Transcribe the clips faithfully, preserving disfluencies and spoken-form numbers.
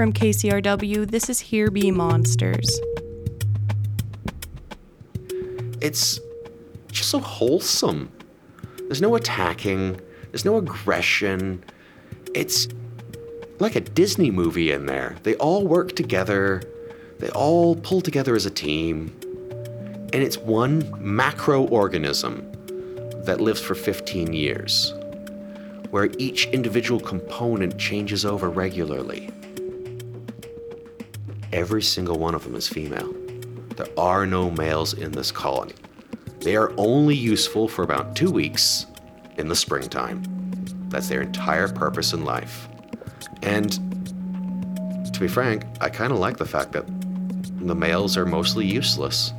from K C R W, this is Here Be Monsters. It's just so wholesome. There's no attacking, there's no aggression. It's like a Disney movie in there. They all work together, they all pull together as a team, and it's one macroorganism that lives for fifteen years, where each individual component changes over regularly. Every single one of them is female. There are no males in this colony. They are only useful for about two weeks in the springtime. That's their entire purpose in life. And to be frank, I kind of like the fact that the males are mostly useless.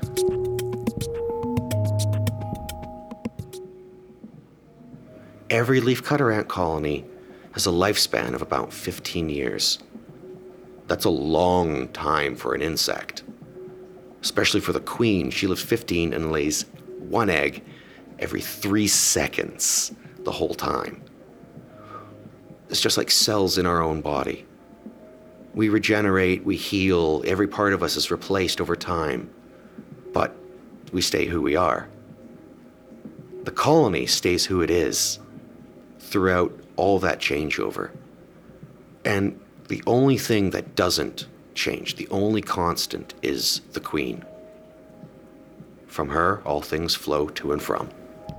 Every leafcutter ant colony has a lifespan of about fifteen years. That's a long time for an insect. Especially for the queen, she lives fifteen and lays one egg every three seconds the whole time. It's just like cells in our own body. We regenerate, we heal, every part of us is replaced over time, but we stay who we are. The colony stays who it is throughout all that changeover. And the only thing that doesn't change, the only constant, is the queen. From her, all things flow to and from.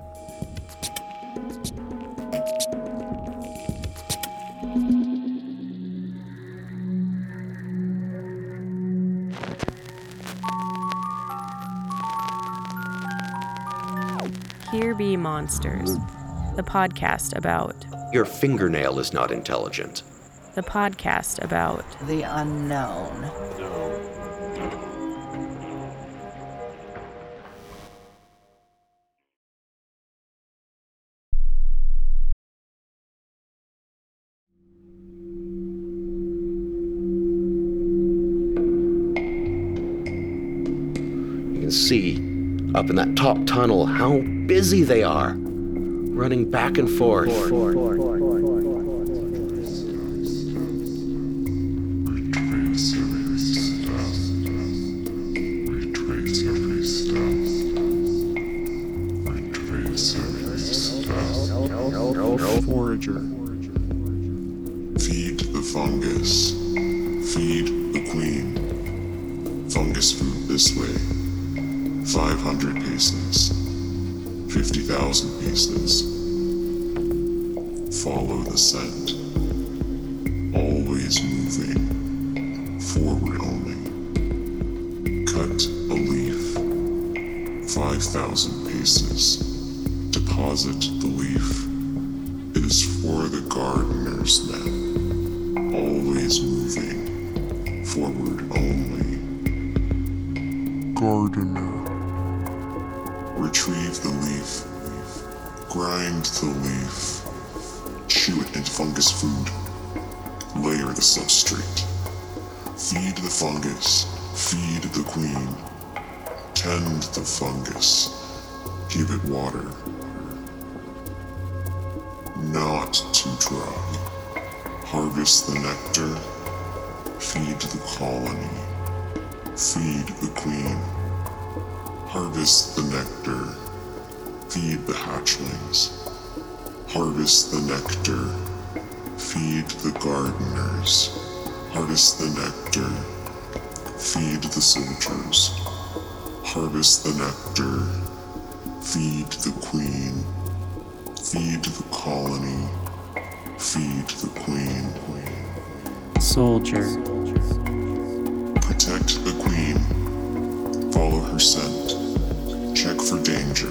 Here Be Monsters, the podcast about... Your fingernail is not intelligent. The podcast about... The unknown. You can see up in that top tunnel how busy they are, running back and forth. Forager. Feed the fungus. Feed the queen. Fungus food this way. five hundred paces. fifty thousand paces. Follow the scent. Always moving. Forward only. Cut a leaf. five thousand paces. Deposit the leaf. It is for the gardeners then. Always moving. Forward only. Gardener. Retrieve the leaf. Grind the leaf. Chew it into fungus food. Layer the substrate. Feed the fungus. Feed the queen. Tend the fungus. Give it water. Not too dry. Harvest the nectar. Feed the colony. Feed the queen. Harvest the nectar. Feed the hatchlings. Harvest the nectar. Feed the gardeners. Harvest the nectar. Feed the soldiers. Harvest the nectar. Feed the queen. Feed the colony. Feed the queen. Soldier. Protect the queen. Follow her scent. Check for danger.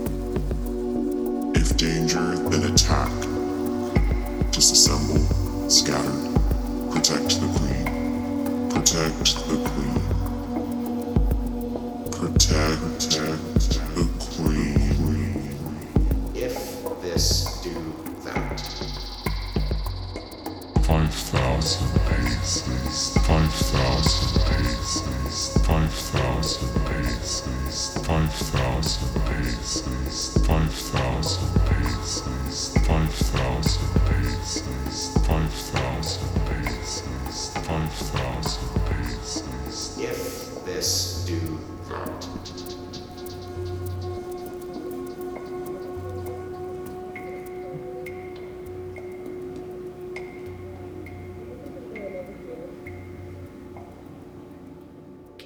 If danger, then attack. Disassemble. Scatter. Protect the queen. Protect the queen. Protect the queen. If this, do that. Five thousand paces. Five thousand paces. Five thousand paces. Five thousand paces. Five thousand paces. Five thousand paces. Five thousand paces.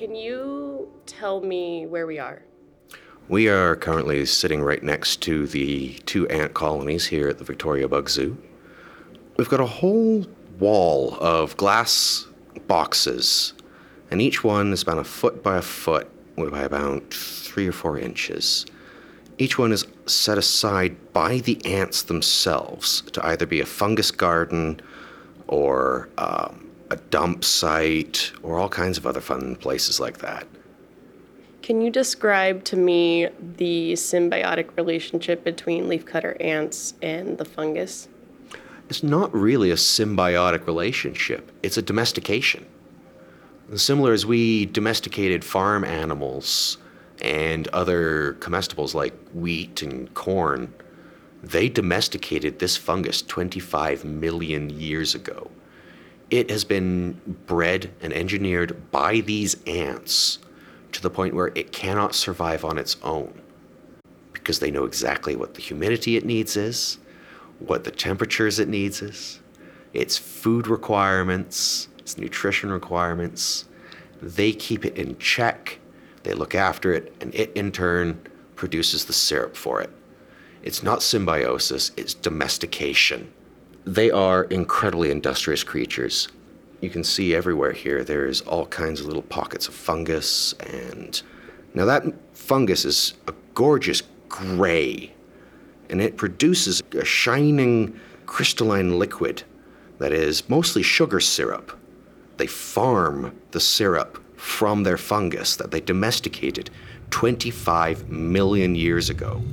Can you tell me where we are? We are currently sitting right next to the two ant colonies here at the Victoria Bug Zoo. We've got a whole wall of glass boxes, and each one is about a foot by a foot by about three or four inches. Each one is set aside by the ants themselves to either be a fungus garden or um, a dump site or all kinds of other fun places like that. Can you describe to me the symbiotic relationship between leafcutter ants and the fungus? It's not really a symbiotic relationship. It's a domestication. Similar as we domesticated farm animals and other comestibles like wheat and corn, they domesticated this fungus twenty-five million years ago. It has been bred and engineered by these ants to the point where it cannot survive on its own because they know exactly what the humidity it needs is, what the temperatures it needs is, its food requirements, its nutrition requirements. They keep it in check, they look after it, and it in turn produces the syrup for it. It's not symbiosis, it's domestication. They are incredibly industrious creatures. You can see everywhere here there's all kinds of little pockets of fungus, and now that fungus is a gorgeous gray, and it produces a shining crystalline liquid that is mostly sugar syrup. They farm the syrup from their fungus that they domesticated twenty-five million years ago.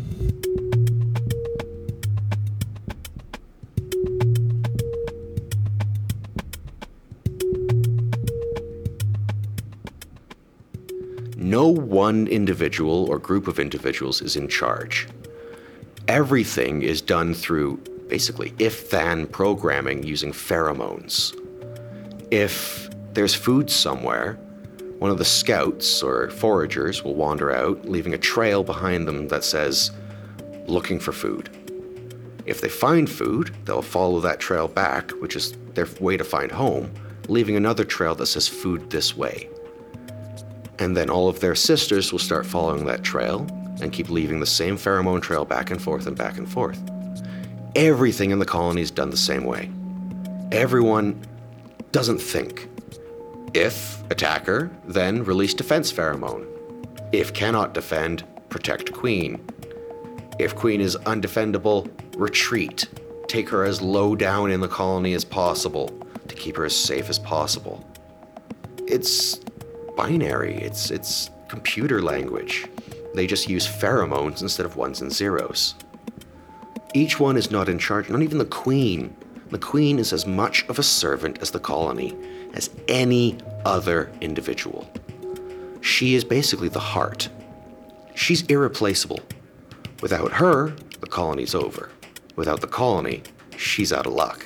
No one individual or group of individuals is in charge. Everything is done through basically if-then programming using pheromones. If there's food somewhere, one of the scouts or foragers will wander out, leaving a trail behind them that says, looking for food. If they find food, they'll follow that trail back, which is their way to find home, leaving another trail that says food this way. And then all of their sisters will start following that trail and keep leaving the same pheromone trail back and forth and back and forth. Everything in the colony is done the same way. Everyone doesn't think. If attacker, then release defense pheromone. If cannot defend, protect queen. If queen is undefendable, retreat. Take her as low down in the colony as possible to keep her as safe as possible. It's binary. It's it's computer language. They just use pheromones instead of ones and zeros. Each one is not in charge, not even the queen. The queen is as much of a servant as the colony, as any other individual. She is basically the heart. She's irreplaceable. Without her, the colony's over. Without the colony, she's out of luck.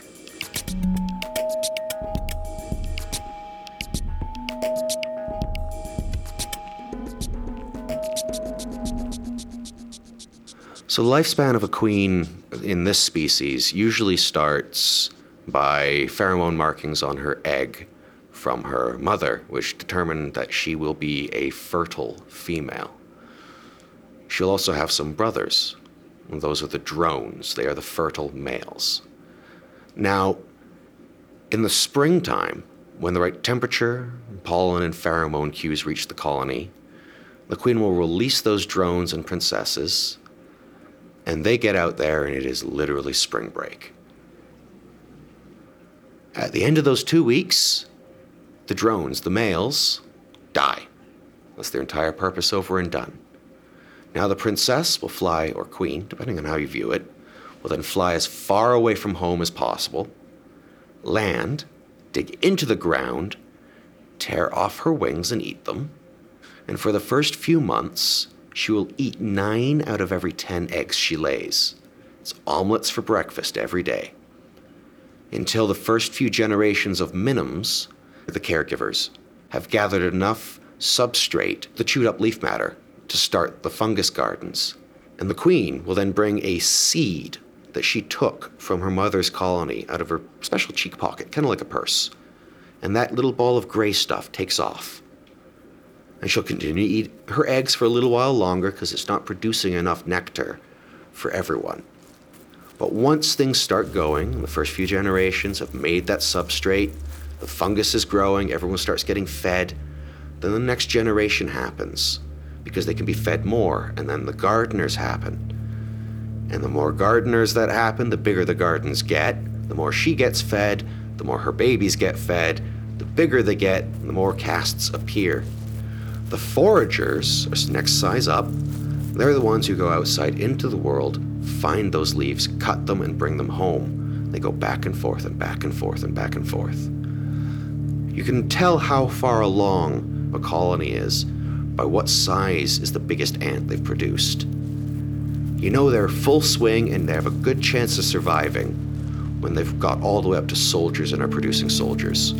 So the lifespan of a queen in this species usually starts by pheromone markings on her egg from her mother, which determine that she will be a fertile female. She'll also have some brothers, and those are the drones. They are the fertile males. Now, in the springtime, when the right temperature, pollen, and pheromone cues reach the colony, the queen will release those drones and princesses, and they get out there, and it is literally spring break. At the end of those two weeks, the drones, the males, die. That's their entire purpose over and done. Now the princess will fly, or queen, depending on how you view it, will then fly as far away from home as possible, land, dig into the ground, tear off her wings and eat them, and for the first few months, she will eat nine out of every ten eggs she lays. It's omelets for breakfast every day. Until the first few generations of minims, the caregivers, have gathered enough substrate, the chewed up leaf matter, to start the fungus gardens. And the queen will then bring a seed that she took from her mother's colony out of her special cheek pocket, kind of like a purse. And that little ball of gray stuff takes off. And she'll continue to eat her eggs for a little while longer because it's not producing enough nectar for everyone. But once things start going, the first few generations have made that substrate, the fungus is growing, everyone starts getting fed, then the next generation happens because they can be fed more, and then the gardeners happen. And the more gardeners that happen, the bigger the gardens get, the more she gets fed, the more her babies get fed, the bigger they get, the more casts appear. The foragers are next size up. They're the ones who go outside into the world, find those leaves, cut them, and bring them home. They go back and forth and back and forth and back and forth. You can tell how far along a colony is by what size is the biggest ant they've produced. You know they're full swing and they have a good chance of surviving when they've got all the way up to soldiers and are producing soldiers.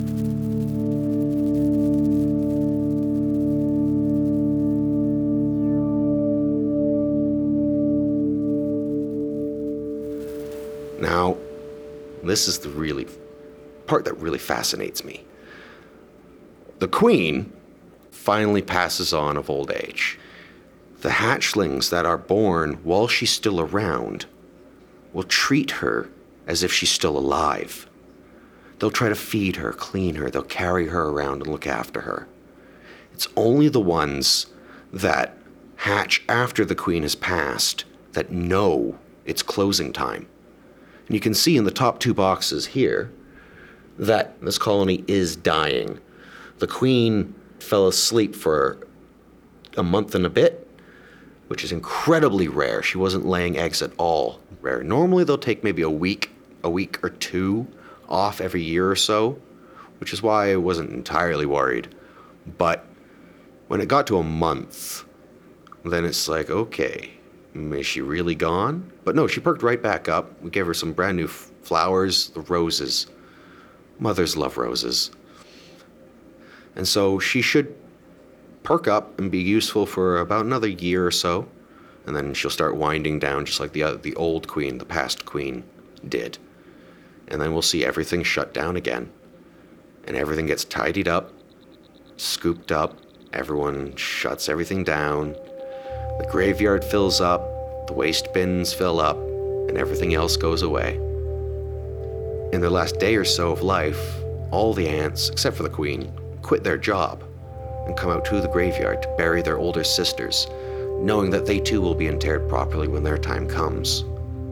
Now, this is the really part that really fascinates me. The queen finally passes on of old age. The hatchlings that are born while she's still around will treat her as if she's still alive. They'll try to feed her, clean her, they'll carry her around and look after her. It's only the ones that hatch after the queen has passed that know it's closing time. And you can see in the top two boxes here that this colony is dying. The queen fell asleep for a month and a bit, which is incredibly rare. She wasn't laying eggs at all. Rare. Normally they'll take maybe a week, a week or two off every year or so, which is why I wasn't entirely worried. But when it got to a month, then it's like, okay, is she really gone? But no, she perked right back up. We gave her some brand new f- flowers, the roses. Mothers love roses. And so she should perk up and be useful for about another year or so. And then she'll start winding down just like the uh, the old queen, the past queen, did. And then we'll see everything shut down again. And everything gets tidied up, scooped up. Everyone shuts everything down. The graveyard fills up, the waste bins fill up, and everything else goes away. In their last day or so of life, all the ants, except for the queen, quit their job and come out to the graveyard to bury their older sisters, knowing that they too will be interred properly when their time comes.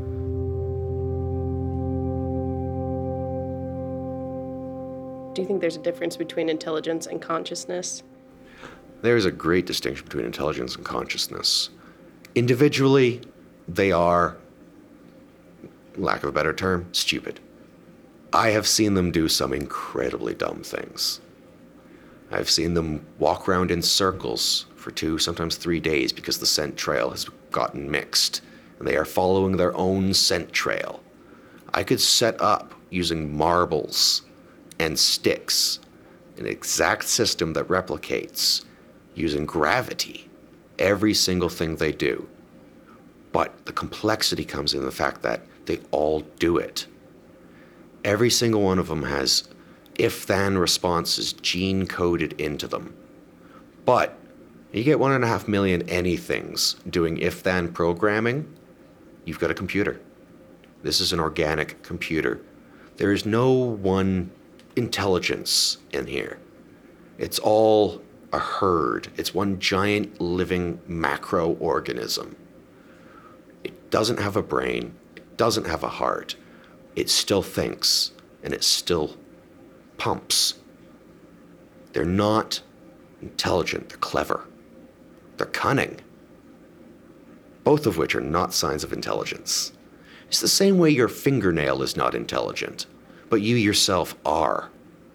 Do you think there's a difference between intelligence and consciousness? There is a great distinction between intelligence and consciousness. Individually, they are, lack of a better term, stupid. I have seen them do some incredibly dumb things. I've seen them walk around in circles for two, sometimes three days because the scent trail has gotten mixed, and they are following their own scent trail. I could set up using marbles and sticks an exact system that replicates using gravity every single thing they do. But the complexity comes in the fact that they all do it. Every single one of them has if-then responses gene-coded into them. But you get one and a half million anythings doing if-then programming, you've got a computer. This is an organic computer. There is no one intelligence in here. It's all a herd. It's one giant living macro-organism. It doesn't have a brain. It doesn't have a heart. It still thinks, and it still pumps. They're not intelligent. They're clever. They're cunning. Both of which are not signs of intelligence. It's the same way your fingernail is not intelligent, but you yourself are.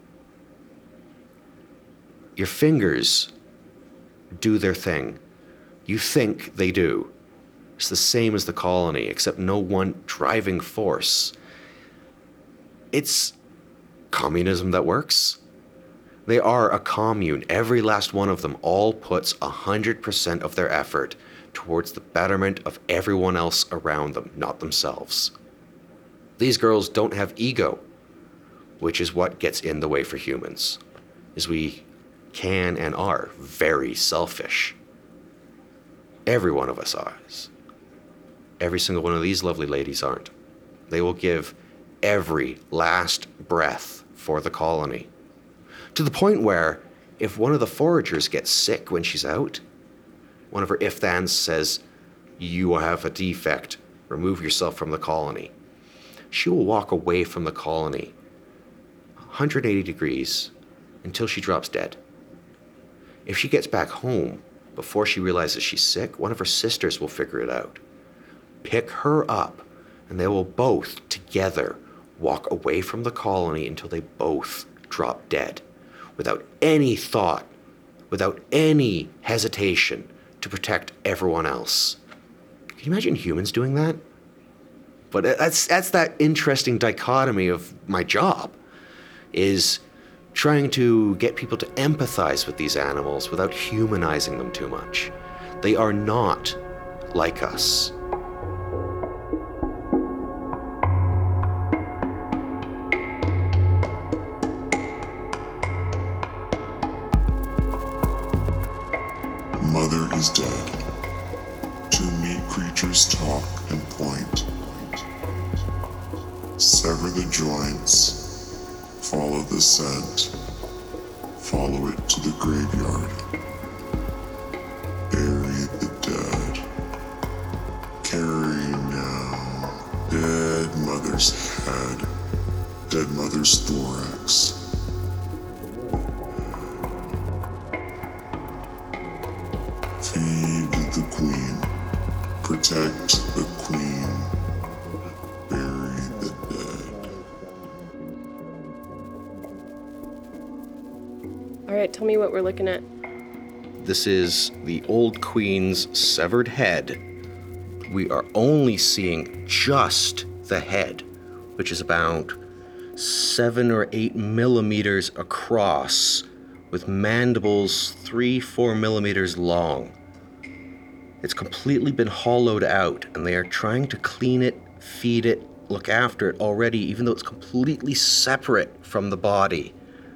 Your fingers do their thing. You think they do. It's the same as the colony, except no one driving force. It's communism that works. They are a commune. Every last one of them all puts one hundred percent of their effort towards the betterment of everyone else around them, not themselves. These girls don't have ego, which is what gets in the way for humans, is we can and are very selfish. Every one of us is. Every single one of these lovely ladies aren't. They will give every last breath for the colony. To the point where if one of the foragers gets sick when she's out, one of her if-thans says, "You have a defect, remove yourself from the colony," she will walk away from the colony one hundred eighty degrees until she drops dead. If she gets back home before she realizes she's sick, one of her sisters will figure it out, pick her up, and they will both together walk away from the colony until they both drop dead, without any thought, without any hesitation, to protect everyone else. Can you imagine humans doing that? But that's that's that interesting dichotomy of my job, is trying to get people to empathize with these animals without humanizing them too much. They are not like us. Mother is dead. Two meat creatures talk and point. Sever the joints. Follow the scent. Follow it to the graveyard. Bury the dead. Carry now. Dead mother's head. Dead mother's thorax. Feed the queen. Protect the queen. Bury the dead. All right, tell me what we're looking at. This is the old queen's severed head. We are only seeing just the head, which is about seven or eight millimeters across, with mandibles three, four millimeters long. It's completely been hollowed out, and they are trying to clean it, feed it, look after it already, even though it's completely separate from the body.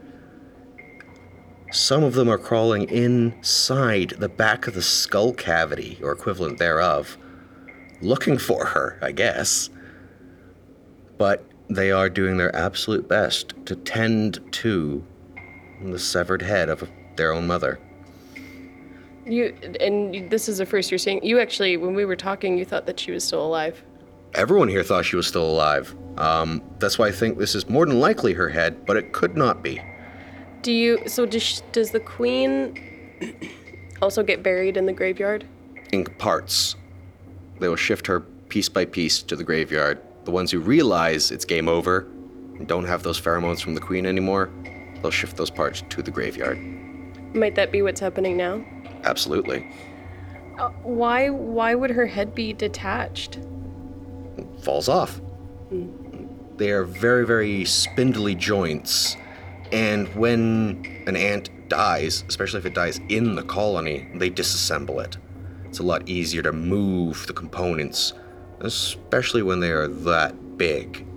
Some of them are crawling inside the back of the skull cavity, or equivalent thereof, looking for her, I guess. But they are doing their absolute best to tend to the severed head of their own mother. You and this is the first you're seeing. You actually, when we were talking, you thought that she was still alive. Everyone here thought she was still alive. Um, that's why I think this is more than likely her head, but it could not be. Do you? So does does the queen also get buried in the graveyard? In parts. They will shift her piece by piece to the graveyard. The ones who realize it's game over and don't have those pheromones from the queen anymore, they'll shift those parts to the graveyard. Might that be what's happening now? Absolutely. Uh, why why would her head be detached? Falls off. Mm. They are very, very spindly joints, and when an ant dies, especially if it dies in the colony, they disassemble it. It's a lot easier to move the components, especially when they are that big,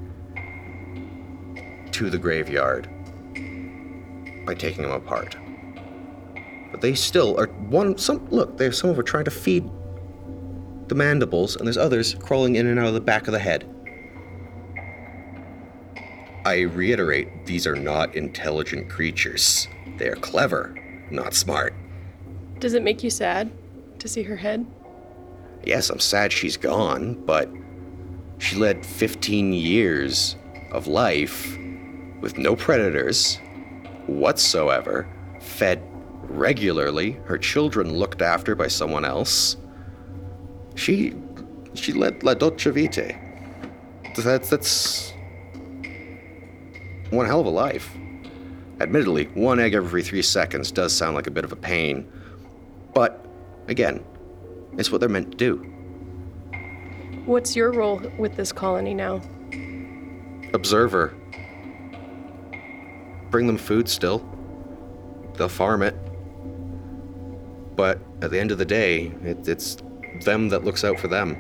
to the graveyard by taking them apart. But they still are one. Some look. There's some of them are trying to feed the mandibles, and there's others crawling in and out of the back of the head. I reiterate, these are not intelligent creatures. They are clever, not smart. Does it make you sad to see her head? Yes, I'm sad she's gone, but she led fifteen years of life with no predators whatsoever, fed regularly, her children looked after by someone else. She she led La Dolce Vita. That's, that's one hell of a life. Admittedly, one egg every three seconds does sound like a bit of a pain, but again, it's what they're meant to do. What's your role with this colony now? Observer. Bring them food still. They'll farm it. But at the end of the day, it, it's them that looks out for them.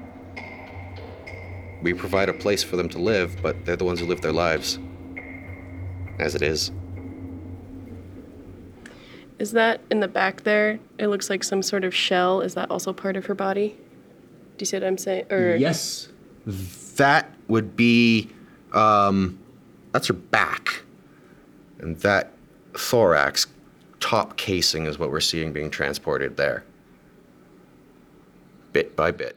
We provide a place for them to live, but they're the ones who live their lives. As it is. Is that in the back there? It looks like some sort of shell. Is that also part of her body? Do you see what I'm saying? Or Yes. That would be, um, that's her back. And that thorax top casing is what we're seeing being transported there. Bit by bit.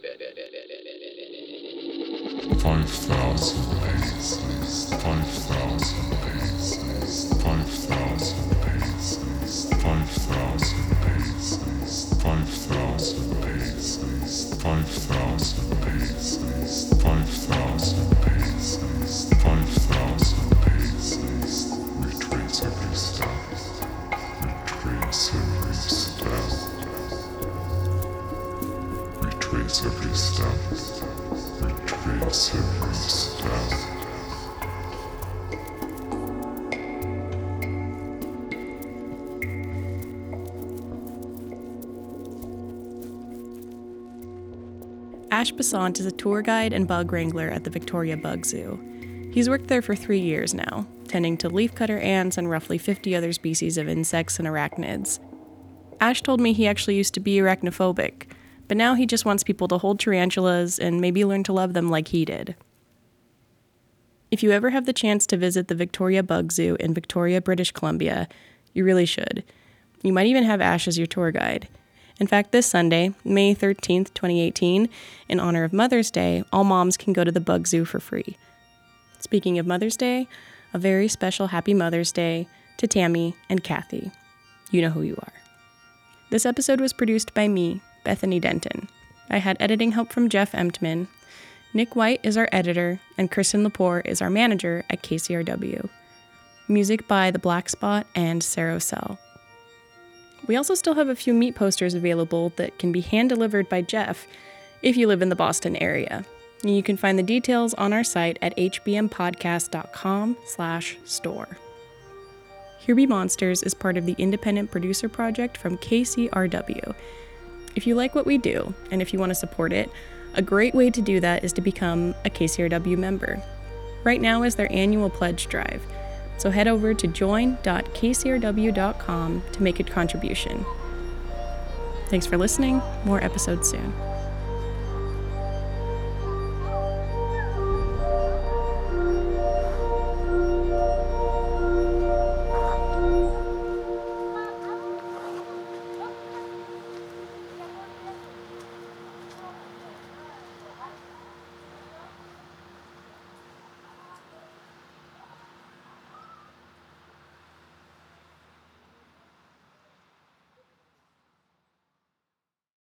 Five thousand paces. Five thousand paces. Five thousand paces. Five thousand paces. Five thousand paces. Five thousand paces. Five thousand paces. Five thousand paces. Retrace every step. Retrace every step. Retrace every step. Retrace every step. Ash Besant is a tour guide and bug wrangler at the Victoria Bug Zoo. He's worked there for three years now, tending to leafcutter ants and roughly fifty other species of insects and arachnids. Ash told me he actually used to be arachnophobic, but now he just wants people to hold tarantulas and maybe learn to love them like he did. If you ever have the chance to visit the Victoria Bug Zoo in Victoria, British Columbia, you really should. You might even have Ash as your tour guide. In fact, this Sunday, May thirteenth, twenty eighteen, in honor of Mother's Day, all moms can go to the Bug Zoo for free. Speaking of Mother's Day, a very special Happy Mother's Day to Tammy and Kathy. You know who you are. This episode was produced by me, Bethany Denton. I had editing help from Jeff Emtman. Nick White is our editor, and Kristen Lepore is our manager at K C R W. Music by The Black Spot and Sarah Cell. We also still have a few meat posters available that can be hand-delivered by Jeff if you live in the Boston area. You can find the details on our site at h b m podcast dot com slash store. Here Be Monsters is part of the Independent Producer Project from K C R W. If you like what we do, and if you want to support it, a great way to do that is to become a K C R W member. Right now is their annual pledge drive, so head over to join dot k c r w dot com to make a contribution. Thanks for listening. More episodes soon.